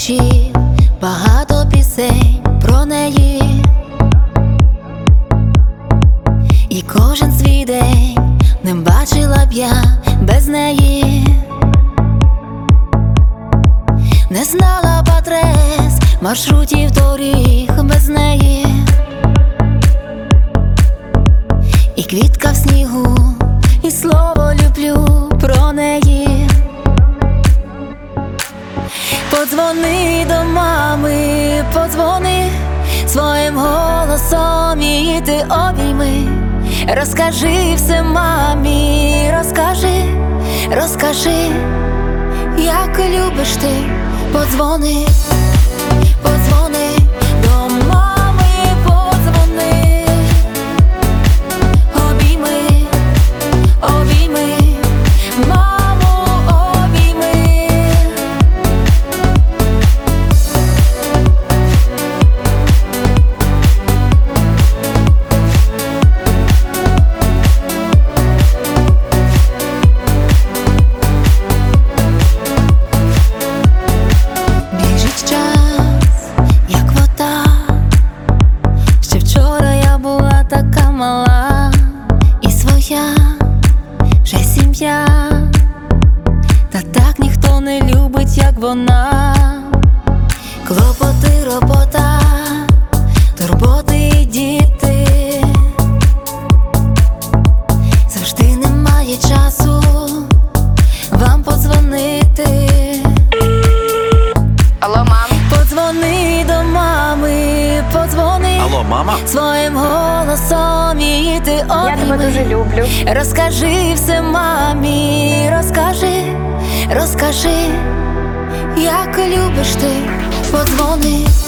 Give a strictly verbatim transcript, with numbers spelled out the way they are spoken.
віршів, багато пісень про неї, і кожен свій день не бачила б я без неї. Не знала б адрес, маршрутів, доріг без неї. І квітка в снігу, і слово люблю про неї. Подзвони до мами, подзвони своїм голосом, і ти обійми. Розкажи все мамі, розкажи, розкажи, як любиш ти. Подзвони, подзвони до мами, подзвони, обійми, обійми, маму обійми. Біжить час, як вода. Ще вчора я була така мала і своя вже сім'я. Та так ніхто не любить, як вона. Клопоти, робота, турботи і діти. Завжди немає часу вам подзвонити. Алло, мам. Подзвони до мами, подзвони. Алло, мама? Своїм голосом, і ти обійми. Я тебе дуже люблю. Розкажи все мамі, розкажи, розкажи, як любиш ти. Подзвони.